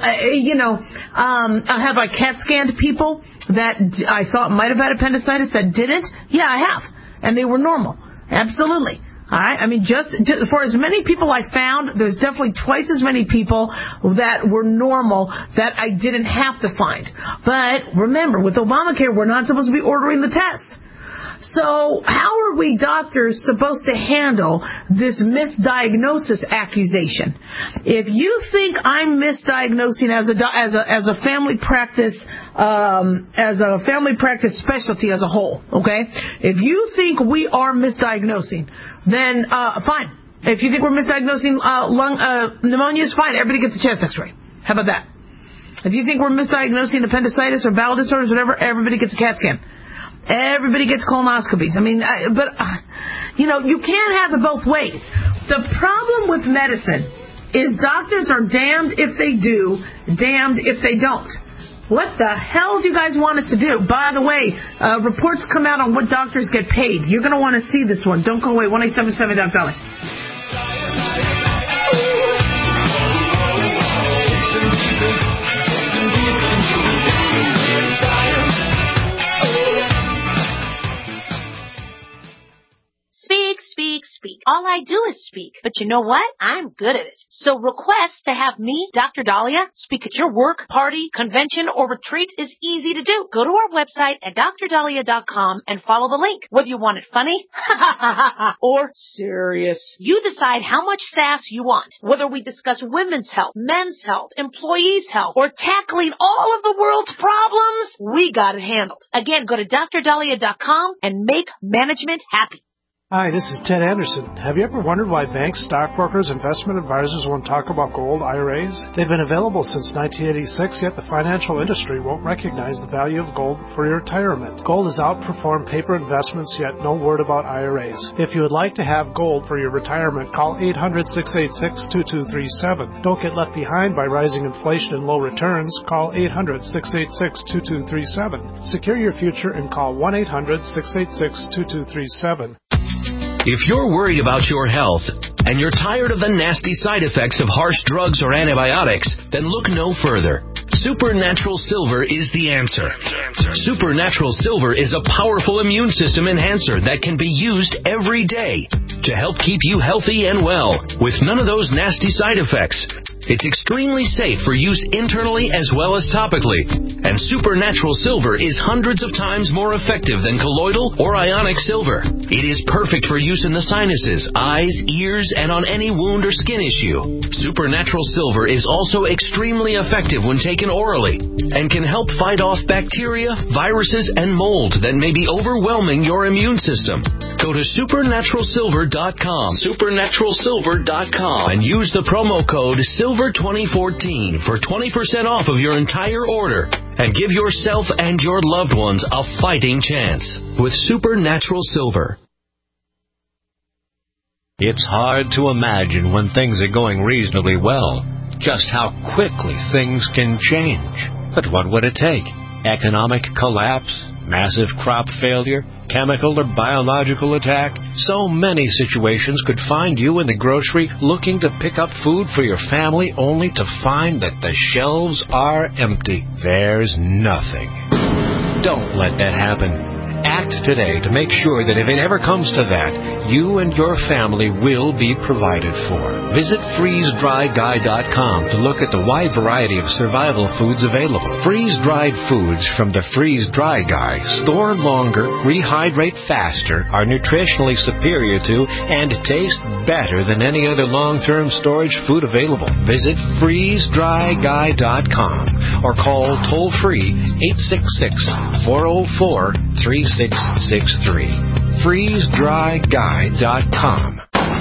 have I CAT scanned people that I thought might have had appendicitis that didn't? Yeah, I have. And they were normal. Absolutely. All right. I mean, just for as many people I found, there's definitely twice as many people that were normal that I didn't have to find. But remember, with Obamacare, we're not supposed to be ordering the tests. So how are we doctors supposed to handle this misdiagnosis accusation? If you think I'm misdiagnosing as a family practice specialty as a whole, okay? If you think we are misdiagnosing, then fine. If you think we're misdiagnosing lung pneumonia, is fine. Everybody gets a chest X-ray. How about that? If you think we're misdiagnosing appendicitis or bowel disorders, whatever, everybody gets a CAT scan. Everybody gets colonoscopies. I mean, you can't have it both ways. The problem with medicine is doctors are damned if they do, damned if they don't. What the hell do you guys want us to do? By the way, reports come out on what doctors get paid. You're going to want to see this one. Don't go away. 1-877-Doc-Dolly. Speak. All I do is speak. But you know what? I'm good at it. So request to have me, Dr. Dahlia, speak at your work, party, convention, or retreat is easy to do. Go to our website at drdahlia.com and follow the link. Whether you want it funny or serious, you decide how much sass you want. Whether we discuss women's health, men's health, employees' health, or tackling all of the world's problems, we got it handled. Again, go to drdahlia.com and make management happy. Hi, this is Ted Anderson. Have you ever wondered why banks, stockbrokers, investment advisors won't talk about gold IRAs? They've been available since 1986, yet the financial industry won't recognize the value of gold for your retirement. Gold has outperformed paper investments, yet no word about IRAs. If you would like to have gold for your retirement, call 800-686-2237. Don't get left behind by rising inflation and low returns. Call 800-686-2237. Secure your future and call 1-800-686-2237. If you're worried about your health and you're tired of the nasty side effects of harsh drugs or antibiotics, then look no further. Supernatural Silver is the answer. Supernatural Silver is a powerful immune system enhancer that can be used every day to help keep you healthy and well with none of those nasty side effects. It's extremely safe for use internally as well as topically. And Supernatural Silver is hundreds of times more effective than colloidal or ionic silver. It is perfect for use in the sinuses, eyes, ears, and on any wound or skin issue. Supernatural Silver is also extremely effective when taken orally and can help fight off bacteria, viruses, and mold that may be overwhelming your immune system. Go to supernaturalsilver.com, supernaturalsilver.com, and use the promo code SILVER2014 for 20% off of your entire order and give yourself and your loved ones a fighting chance with Supernatural Silver. It's hard to imagine when things are going reasonably well just how quickly things can change. But what would it take? Economic collapse? Massive crop failure? Chemical or biological attack? So many situations could find you in the grocery looking to pick up food for your family only to find that the shelves are empty. There's nothing. Don't let that happen. Act today to make sure that if it ever comes to that, you and your family will be provided for. Visit freezedryguy.com to look at the wide variety of survival foods available. Freeze-dried foods from the Freeze Dry Guy store longer, rehydrate faster, are nutritionally superior to, and taste better than any other long-term storage food available. Visit freezedryguy.com or call toll-free 866-404-3663. freezedryguy.com.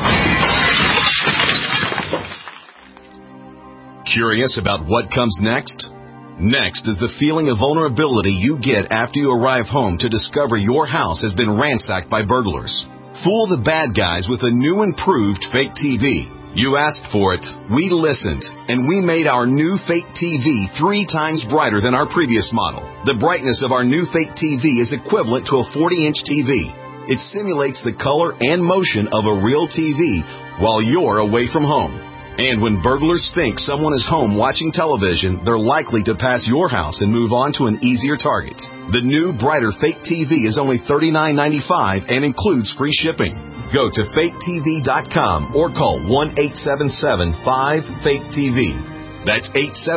Curious about what comes next? Next is the feeling of vulnerability you get after you arrive home to discover your house has been ransacked by burglars. Fool the bad guys with a new improved fake TV. You asked for it, we listened, and we made our new fake TV 3 times brighter than our previous model. The brightness of our new fake TV is equivalent to a 40-inch TV. It simulates the color and motion of a real TV while you're away from home. And when burglars think someone is home watching television, they're likely to pass your house and move on to an easier target. The new, brighter fake TV is only $39.95 and includes free shipping. Go to faketv.com or call 1-877-5-FAKE-TV. That's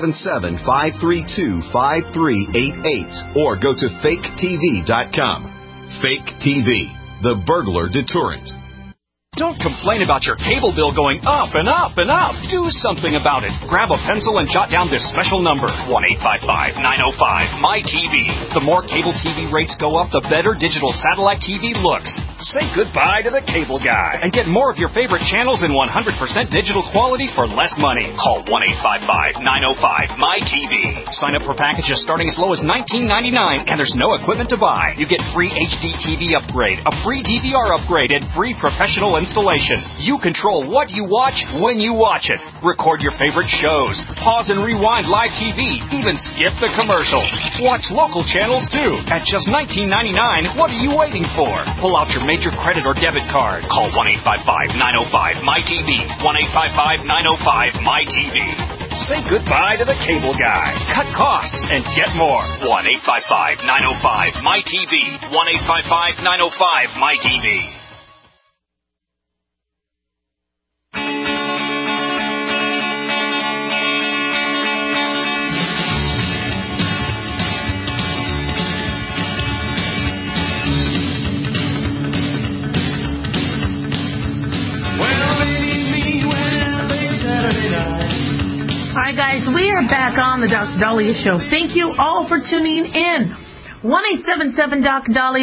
877-532-5388 or go to faketv.com. Fake TV, the burglar deterrent. Don't complain about your cable bill going up and up and up. Do something about it. Grab a pencil and jot down this special number, 1-855-905-MY-TV. The more cable TV rates go up, the better digital satellite TV looks. Say goodbye to the cable guy and get more of your favorite channels in 100% digital quality for less money. Call 1-855-905-MY-TV. Sign up for packages starting as low as $19.99 and there's no equipment to buy. You get free HD TV upgrade, a free DVR upgrade, and free professional installation. You control what you watch when you watch it. Record your favorite shows. Pause and rewind live TV. Even skip the commercials. Watch local channels too. At just $19.99, what are you waiting for? Pull out your major credit or debit card. Call 1-855-905-MY-TV. 1-855-905-MY-TV. Say goodbye to the cable guy. Cut costs and get more. 1-855-905-MY-TV. 1-855-905-MY-TV. Hi, guys. We are back on the Dr. Dahlia Show. Thank you all for tuning in. 1-877-DOC-DOLLY,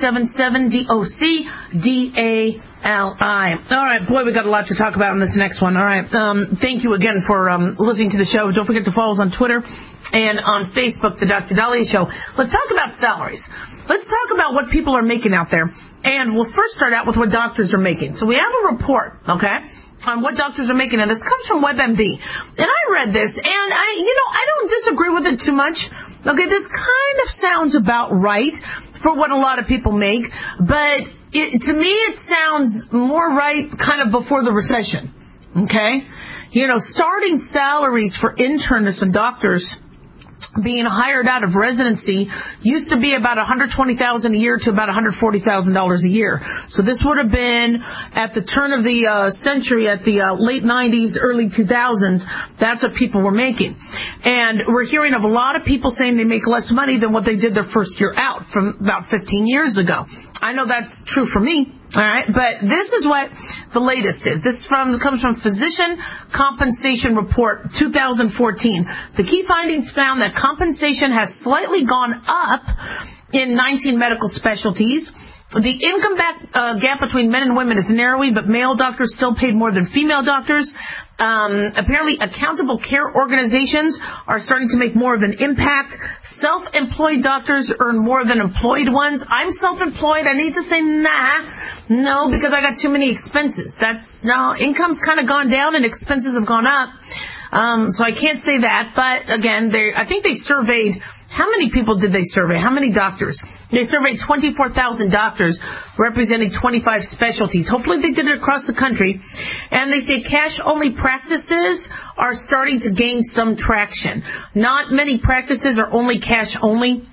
1-877-DOC-DALI. All right, boy, we got a lot to talk about in this next one. All right, thank you again for listening to the show. Don't forget to follow us on Twitter and on Facebook, The Dr. Dahlia Show. Let's talk about salaries. Let's talk about what people are making out there. And we'll first start out with what doctors are making. So we have a report, okay, on what doctors are making. And this comes from WebMD. And I read this, and I don't disagree with it too much. Okay, this kind of sounds about right for what a lot of people make. But to me, it sounds more right kind of before the recession. Okay? Starting salaries for internists and doctors being hired out of residency used to be about $120,000 a year to about $140,000 a year. So this would have been at the turn of the century, at the late 90s, early 2000s. That's what people were making. And we're hearing of a lot of people saying they make less money than what they did their first year out from about 15 years ago. I know that's true for me. All right, but this is what the latest is. This comes from Physician Compensation Report 2014. The key findings found that compensation has slightly gone up in 19 medical specialties. The income gap between men and women is narrowing, but male doctors still paid more than female doctors. Apparently, accountable care organizations are starting to make more of an impact. Self-employed doctors earn more than employed ones. I'm self-employed. I need to say no, because I got too many expenses. Income's kind of gone down and expenses have gone up. So I can't say that. But again, I think they surveyed. How many people did they survey? How many doctors? They surveyed 24,000 doctors representing 25 specialties. Hopefully they did it across the country. And they say cash-only practices are starting to gain some traction. Not many practices are only cash-only,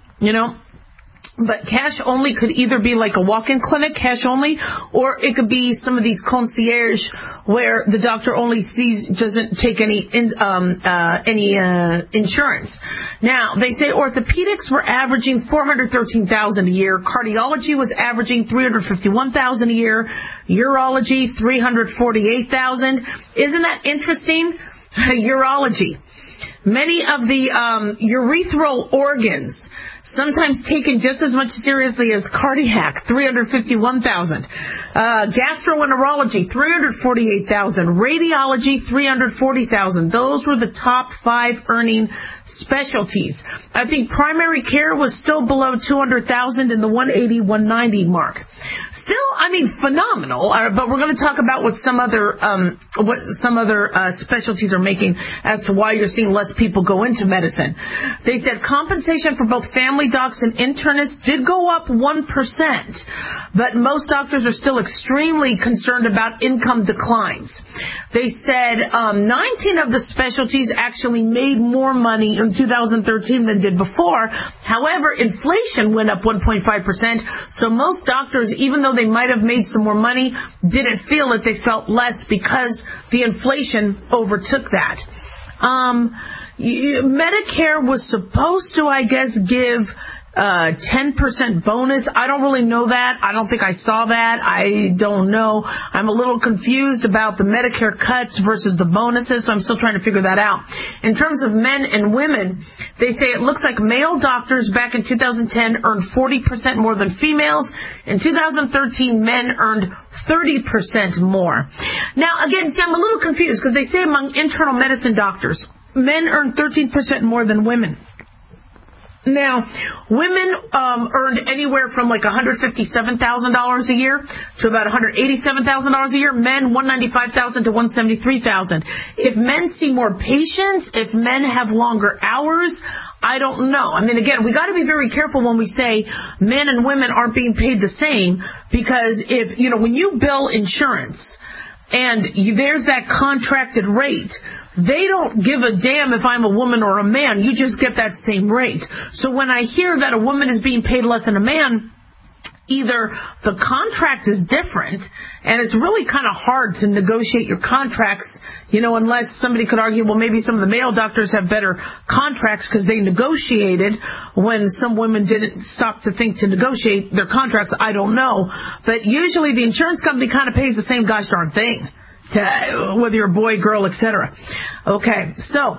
But cash only could either be like a walk-in clinic, cash only, or it could be some of these concierge where the doctor only doesn't take any insurance. Now, they say orthopedics were averaging $413,000 a year. Cardiology was averaging $351,000 a year. Urology, $348,000. Isn't that interesting? Urology. Many of the urethral organs, sometimes taken just as much seriously as cardiac, $351,000. Gastroenterology, $348,000. Radiology, $340,000. Those were the top 5 earning specialties. I think primary care was still below $200,000 in the $180, $190 mark. Still, phenomenal. But we're going to talk about what some other specialties are making as to why you're seeing less people go into medicine. They said compensation for both family docs and internists did go up 1%, but most doctors are still extremely concerned about income declines. They said 19 of the specialties actually made more money in 2013 than did before. However, inflation went up 1.5%, so most doctors, even though they might have made some more money, didn't feel it. They felt less because the inflation overtook that. Medicare was supposed to, give 10% bonus. I don't really know that. I don't think I saw that. I don't know. I'm a little confused about the Medicare cuts versus the bonuses, so I'm still trying to figure that out. In terms of men and women, they say it looks like male doctors back in 2010 earned 40% more than females. In 2013, men earned 30% more. Now, again, see, I'm a little confused because they say among internal medicine doctors, men earn 13% more than women. Now, women earned anywhere from like $157,000 a year to about $187,000 a year. Men, $195,000 to $173,000. If men see more patients, if men have longer hours, I don't know. Again, we got to be very careful when we say men and women aren't being paid the same, because if, when you bill insurance and there's that contracted rate, they don't give a damn if I'm a woman or a man. You just get that same rate. So when I hear that a woman is being paid less than a man, either the contract is different, and it's really kind of hard to negotiate your contracts, unless somebody could argue, well, maybe some of the male doctors have better contracts because they negotiated when some women didn't stop to think to negotiate their contracts. I don't know. But usually the insurance company kind of pays the same gosh darn thing. whether you're a boy, girl, etc. Okay, so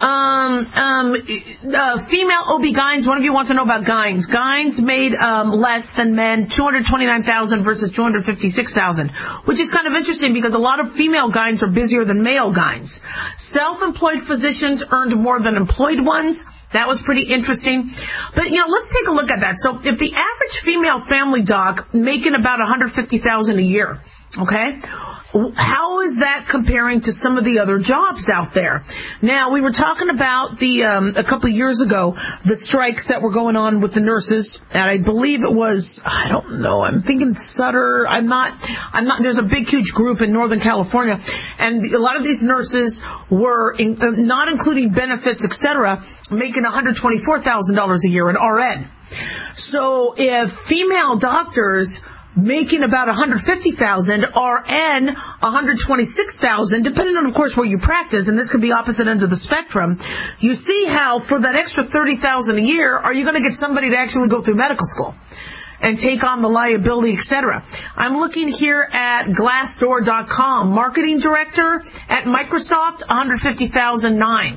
female OB-GYNs. One of you wants to know about GYNs. GYNs made less than men, $229,000 versus $256,000, which is kind of interesting because a lot of female GYNs are busier than male GYNs. Self-employed physicians earned more than employed ones. That was pretty interesting. But, let's take a look at that. So if the average female family doc making about $150,000 a year, okay, how is that comparing to some of the other jobs out there? Now, we were talking about a couple of years ago, the strikes that were going on with the nurses, and I believe it was, I don't know, I'm thinking Sutter, I'm not, there's a big, huge group in Northern California, and a lot of these nurses were, not including benefits, etc., making $124,000 a year, an RN. So if female doctors making about $150,000, RN $126,000, depending on, of course, where you practice, and this could be opposite ends of the spectrum. You see how for that extra $30,000 a year, are you going to get somebody to actually go through medical school and take on the liability, etc.? I'm looking here at Glassdoor.com. Marketing director at Microsoft, $150,009.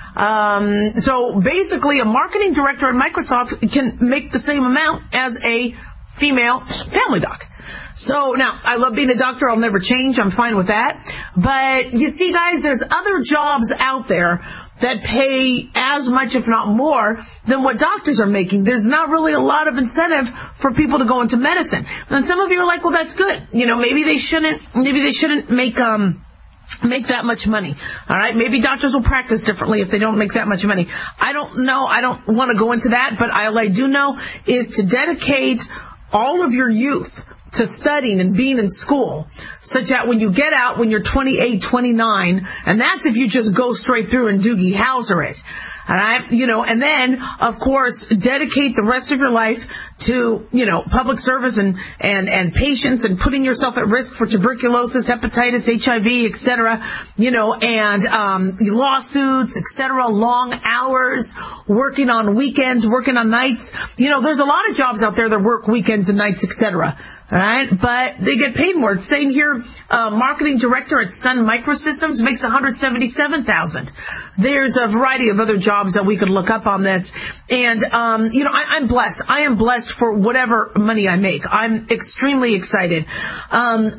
So basically, a marketing director at Microsoft can make the same amount as a female family doc. So now, I love being a doctor. I'll never change. I'm fine with that. But you see, guys, there's other jobs out there that pay as much, if not more, than what doctors are making. There's not really a lot of incentive for people to go into medicine. And some of you are like, well, that's good. Maybe they shouldn't make that much money. All right. Maybe doctors will practice differently if they don't make that much money. I don't know. I don't want to go into that, but all I do know is to dedicate all of your youth to studying and being in school, such that when you get out, when you're 28, 29, and that's if you just go straight through and Doogie Howser it. All right, and then, of course, dedicate the rest of your life to, public service and patients and putting yourself at risk for tuberculosis, hepatitis, HIV, etc., and lawsuits, etc., long hours, working on weekends, working on nights. There's a lot of jobs out there that work weekends and nights, etc., all right, but they get paid more. It's saying here, marketing director at Sun Microsystems makes $177,000. There's a variety of other jobs that we could look up on this. And, I'm blessed. I am blessed for whatever money I make. I'm extremely excited. And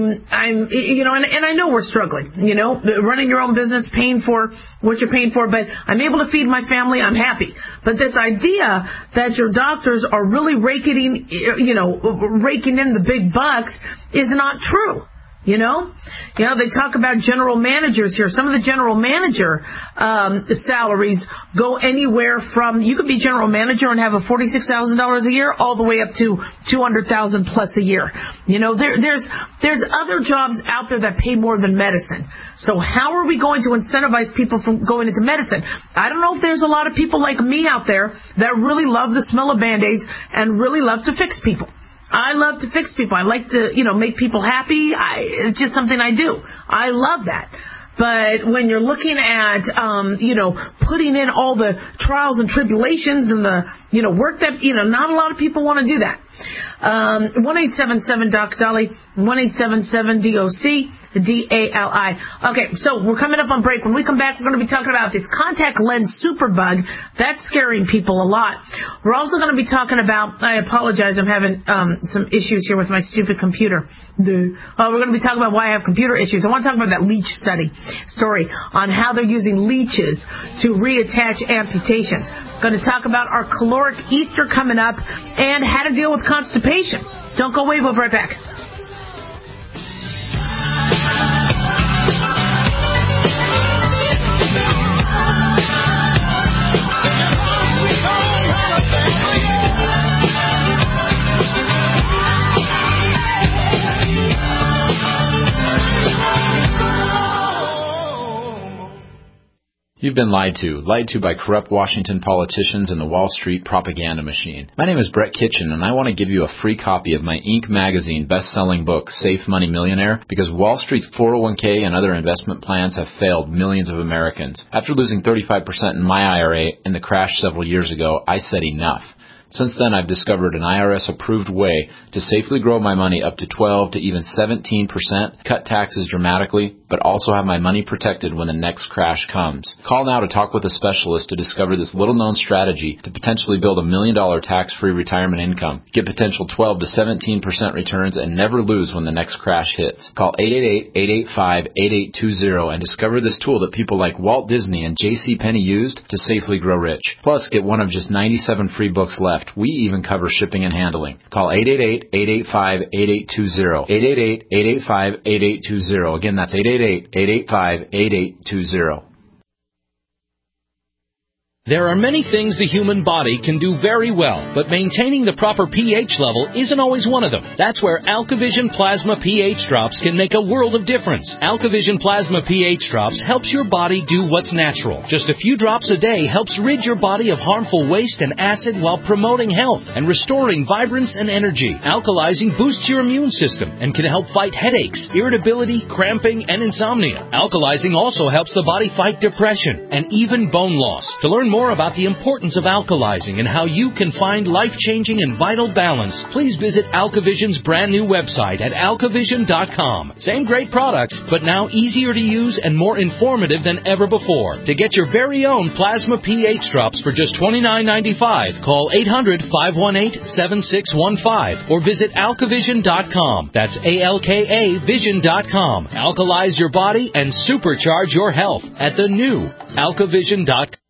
I know we're struggling, running your own business, paying for what you're paying for, but I'm able to feed my family. I'm happy. But this idea that your doctors are really raking in the big bucks is not true. They talk about general managers here. Some of the general manager salaries go anywhere from, you could be general manager and have a $46,000 a year all the way up to $200,000 plus a year. There's other jobs out there that pay more than medicine. So how are we going to incentivize people from going into medicine? I don't know if there's a lot of people like me out there that really love the smell of Band-Aids and really love to fix people. I love to fix people. I like to, make people happy. It's just something I do. I love that. But when you're looking at, putting in all the trials and tribulations and the, work that, not a lot of people want to do that. 1-877-DOC-DOLLY, 1-877-DOC-DALI. Okay, so we're coming up on break. When we come back, we're going to be talking about this contact lens superbug. That's scaring people a lot. We're also going to be talking about, I apologize, I'm having some issues here with my stupid computer. We're going to be talking about why I have computer issues. I want to talk about that leech story on how they're using leeches to reattach amputations. Going to talk about our caloric Easter coming up and how to deal with constipation. Don't go away. We'll be right back. You've been lied to by corrupt Washington politicians and the Wall Street propaganda machine. My name is Brett Kitchen, and I want to give you a free copy of my Inc. magazine best-selling book, Safe Money Millionaire, because Wall Street's 401k and other investment plans have failed millions of Americans. After losing 35% in my IRA in the crash several years ago, I said enough. Since then, I've discovered an IRS-approved way to safely grow my money up to 12 to even 17%, cut taxes dramatically, but also have my money protected when the next crash comes. Call now to talk with a specialist to discover this little-known strategy to potentially build $1 million tax-free retirement income. Get potential 12 to 17% returns and never lose when the next crash hits. Call 888-885-8820 and discover this tool that people like Walt Disney and J.C. Penney used to safely grow rich. Plus, get one of just 97 free books left. We even cover shipping and handling. Call 888-885-8820. 888-885-8820. Again, that's 888-885-8820. There are many things the human body can do very well, but maintaining the proper pH level isn't always one of them. That's where AlkaVision Plasma pH Drops can make a world of difference. AlkaVision Plasma pH Drops helps your body do what's natural. Just a few drops a day helps rid your body of harmful waste and acid while promoting health and restoring vibrance and energy. Alkalizing boosts your immune system and can help fight headaches, irritability, cramping, and insomnia. Alkalizing also helps the body fight depression and even bone loss. To learn more about the importance of alkalizing and how you can find life-changing and vital balance, please visit AlkaVision's brand new website at alkavision.com. Same great products, but now easier to use and more informative than ever before. To get your very own Plasma pH Drops for just $29.95, call 800-518-7615 or visit alkavision.com. That's ALKA Vision.com. Alkalize your body and supercharge your health at the new alkavision.com.